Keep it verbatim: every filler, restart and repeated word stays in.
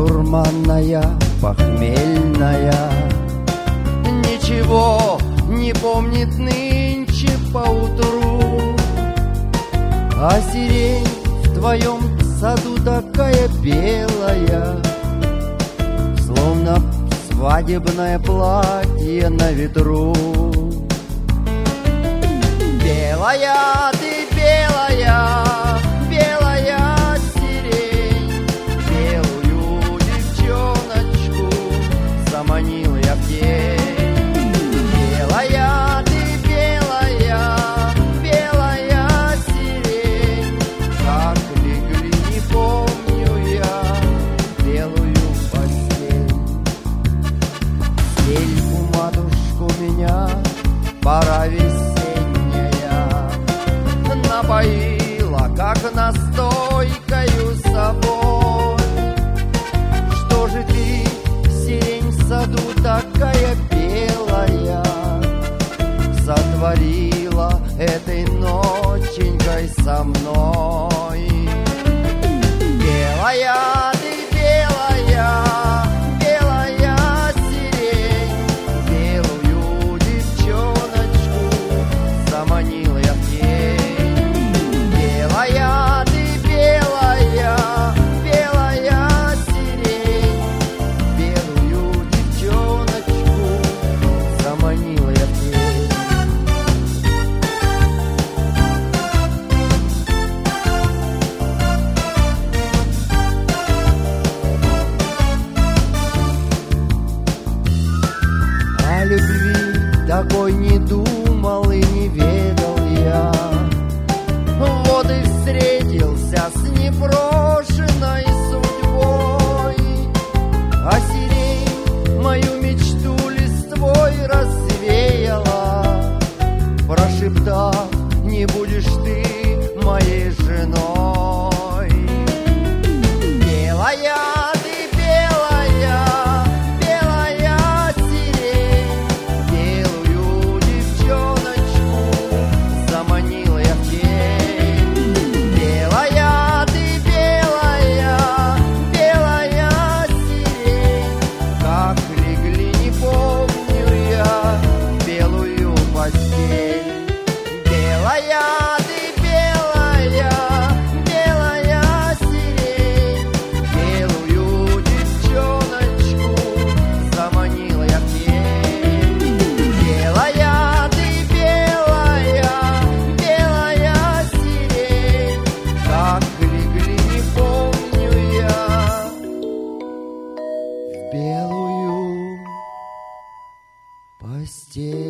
дурманная, похмельная, ничего не помнит нынче поутру. А сирень в твоем саду такая белая, словно свадебное платье на ветру. Белая ты, белая, белая сирень, белую девчоночку заманил я в день. Белая ты, белая, белая сирень, как легли, не помню я белую постель. Стель у матушку меня пора весенняя напоила, как настойкою собой. Что же ты, сирень в саду такая белая, сотворила этой ноченькой со мной? Белая ты, белая, белая сирень, белую девчоночку заманила я в день. Белая ты, белая, белая сирень, белую девчоночку заманила я в день. О любви такой не думал и не ведал я. Вот и встретился с непрошенной судьбой. А сирень мою мечту листвой развеяла, прошептав: не будешь ты моей женой. Белая ты, белая, белая сирень, белую девчоночку заманила я в день. Белая ты, белая, белая сирень, как легли, не помню я белую постель. Белая ты, белая, белая сирень, белую девчоночку заманила я в день. Белая ты, белая, белая сирень, как легли, не помню я в белую постель.